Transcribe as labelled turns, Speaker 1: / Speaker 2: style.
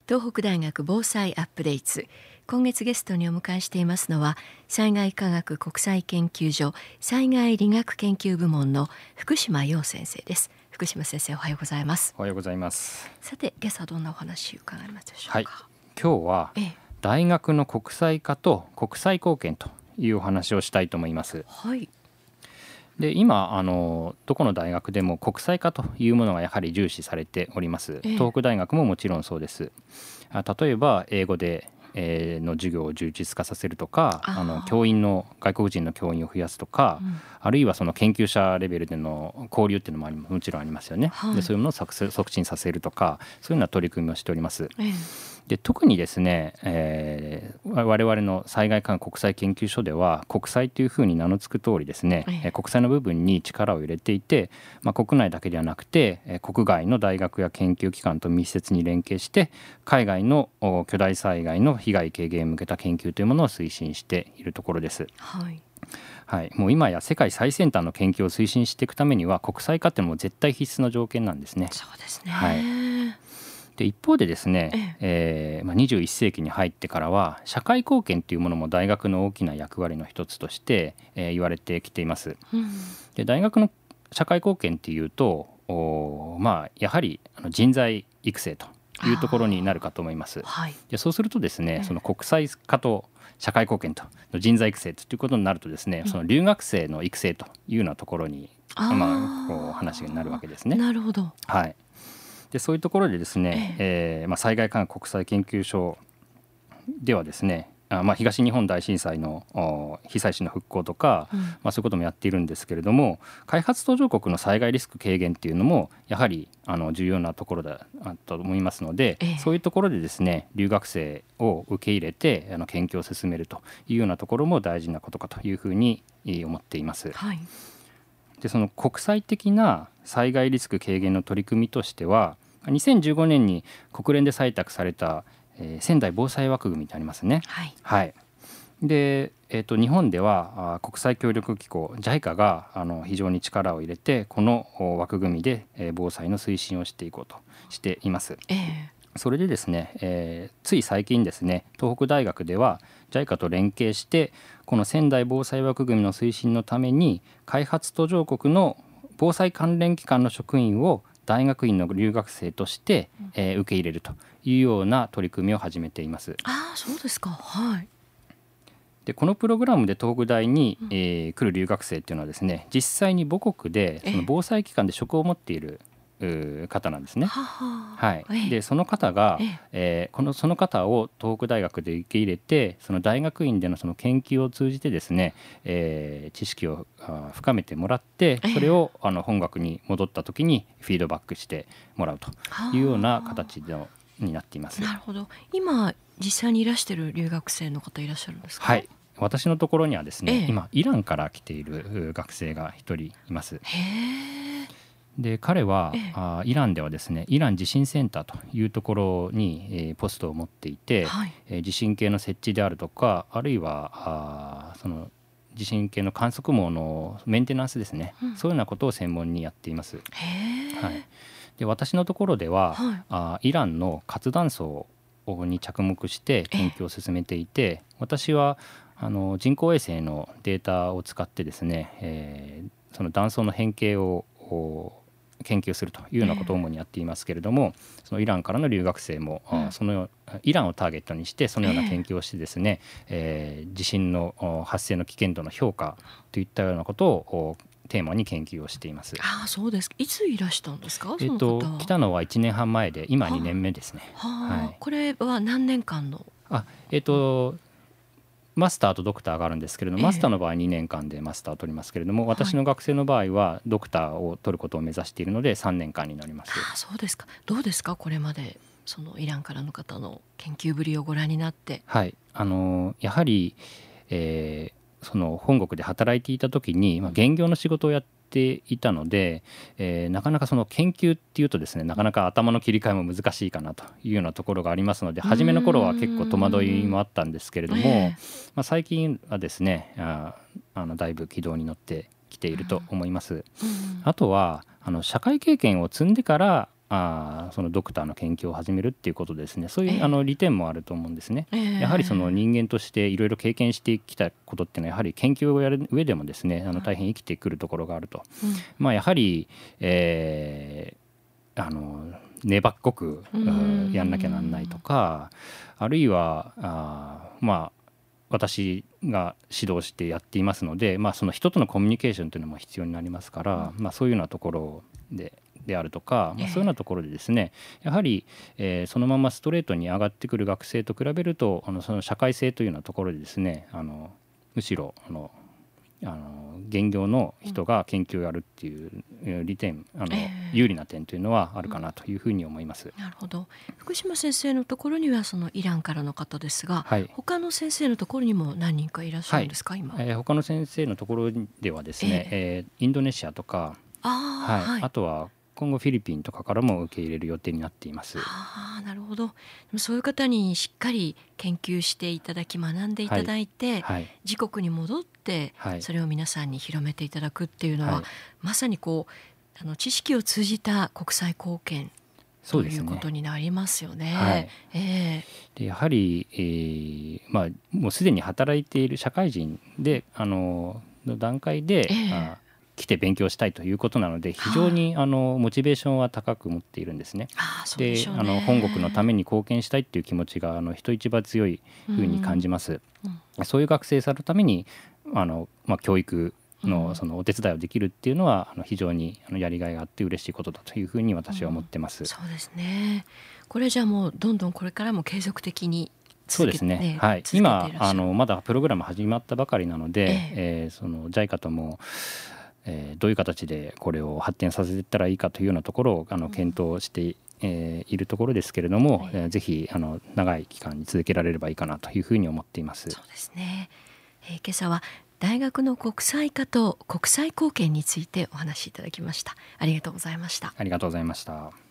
Speaker 1: 東北大学防災アップデート。今月ゲストにお迎えしていますのは、災害科学国際研究所災害理学研究部門の福島洋先生です。福島先生、おはようございます。
Speaker 2: おはようございます。
Speaker 1: さて、今朝どんなお話を伺いますでしょうか。
Speaker 2: はい、今日は大学の国際化と国際貢献というお話をしたいと思います。
Speaker 1: はい。
Speaker 2: で、今どこの大学でも国際化というものがやはり重視されております。東北大学ももちろんそうです。例えば英語での授業を充実化させるとか、教員の外国人の教員を増やすとか、あるいはその研究者レベルでの交流っていうのももちろんありますよね。
Speaker 1: はい、
Speaker 2: でそういうものを促進させるとか、そういうような取り組みをしております。で特にですね、我々の災害科学国際研究所では国際というふうに名の付く通りですね、国際の部分に力を入れていて、国内だけではなくて国外の大学や研究機関と密接に連携して海外の巨大災害の被害軽減に向けた研究というものを推進しているところです。
Speaker 1: はい
Speaker 2: はい、もう今や世界最先端の研究を推進していくためには国際化っていうのも絶対必須の条件なんですね。
Speaker 1: そうですね。
Speaker 2: はい。で一方でですね、21世紀に入ってからは社会貢献というものも大学の大きな役割の一つとして、言われてきています。で大学の社会貢献っていうとやはり人材育成というところになるかと思います。
Speaker 1: はい、
Speaker 2: でそうするとですね、その国際化と社会貢献と人材育成ということになるとですね、その留学生の育成というようなところに、こう話になるわけですね。
Speaker 1: なるほど。
Speaker 2: はい。でそういうところでですね、災害科学国際研究所ではですね、東日本大震災の被災地の復興とか、そういうこともやっているんですけれども、開発途上国の災害リスク軽減っていうのもやはり重要なところだと思いますので、そういうところでですね留学生を受け入れて研究を進めるというようなところも大事なことかというふうに思っています。
Speaker 1: はい。
Speaker 2: でその国際的な災害リスク軽減の取り組みとしては、2015年に国連で採択された、仙台防災枠組みってありますね。
Speaker 1: はい
Speaker 2: はい。で、日本では国際協力機構 JICA が非常に力を入れてこの枠組みで、防災の推進をしていこうとしています。それでですね、つい最近ですね、東北大学では JICA と連携してこの仙台防災枠組みの推進のために開発途上国の防災関連機関の職員を大学院の留学生として、受け入れるというような取り組みを始めています。
Speaker 1: そうですか。はい。
Speaker 2: でこのプログラムで東北大に、来る留学生というのはですね、実際に母国でその防災機関で職を持っている方なんですね。はい。でその方が、その方を東北大学で受け入れて、その大学院でのその研究を通じてですね、知識を深めてもらって、それを本学に戻った時にフィードバックしてもらうというような形になっています。
Speaker 1: なるほど。今実際にいらしている留学生の方いらっしゃるんですか。
Speaker 2: はい。私のところにはですね、今イランから来ている学生が一人います。で彼は、イランではですね、イラン地震センターというところに、ポストを持っていて、地震計の設置であるとか、あるいはその地震計の観測網のメンテナンスですね、そういうようなことを専門にやっています。はい。で私のところでは、イランの活断層に着目して研究を進めていて、私は人工衛星のデータを使ってですね、その断層の変形を研究するというようなことを主にやっていますけれども、そのイランからの留学生も、そのイランをターゲットにしてそのような研究をしてですね、地震の発生の危険度の評価といったようなことをテーマに研究をしています。
Speaker 1: そうです。いついらしたんですか。
Speaker 2: 来たのは1年半前で、今2年目ですね。
Speaker 1: これは何年間の。
Speaker 2: マスターとドクターがあるんですけれども、マスターの場合2年間でマスターを取りますけれども、私の学生の場合はドクターを取ることを目指しているので3年間になります。
Speaker 1: そうですか。どうですか、これまでそのイランからの方の研究ぶりをご覧になって。
Speaker 2: はい。やはり、その本国で働いていた時に、現業の仕事をやっていたので、なかなかその研究っていうとですね、なかなか頭の切り替えも難しいかなというようなところがありますので、初めの頃は結構戸惑いもあったんですけれども、最近はですね、だいぶ軌道に乗ってきていると思います。あとは社会経験を積んでからそのドクターの研究を始めるっていうことですね、そういう利点もあると思うんですね。やはりその人間としていろいろ経験してきたことっていうのはやはり研究をやる上でもですね大変生きてくるところがあると、やはり、粘っこくやんなきゃなんないとか、あるいは私が指導してやっていますので、その人とのコミュニケーションというのも必要になりますから、そういうようなところであるとか、そういうようなところでですねやはり、そのままストレートに上がってくる学生と比べるとその社会性というようなところでですねむしろ現業の人が研究をやるっていう利点有利な点というのはあるかなというふうに思います。
Speaker 1: なるほど。福島先生のところにはそのイランからの方ですが、他の先生のところにも何人かいらっしゃるんですか、今。
Speaker 2: 他の先生のところではですね、インドネシアとかあとは今後フィリピンとかからも受け入れる予定になっています。
Speaker 1: なるほど。でもそういう方にしっかり研究していただき学んでいただいて、自国に戻ってそれを皆さんに広めていただくっていうのは、まさに知識を通じた国際貢献ということになりますよね。
Speaker 2: でやはり、もうすでに働いている社会人での段階で、来て勉強したいということなので非常にモチベーションは高く持っているんですね。で本国のために貢献したいっていう気持ちが人一倍強いふうに感じます。そういう学生さんのために教育のそのお手伝いをできるっていうのは非常にやりがいがあって嬉しいことだというふうに私は思ってます。
Speaker 1: そうですね。これじゃあもうどんどんこれからも継続的に
Speaker 2: そうですね、今まだプログラム始まったばかりなので、その JICA ともどういう形でこれを発展させていったらいいかというようなところを検討しているところですけれども、ぜひ長い期間に続けられればいいかなというふうに思っています。
Speaker 1: そうですね。今朝は大学の国際化と国際貢献についてお話しいただきました。ありがとうございました。
Speaker 2: ありがとうございました。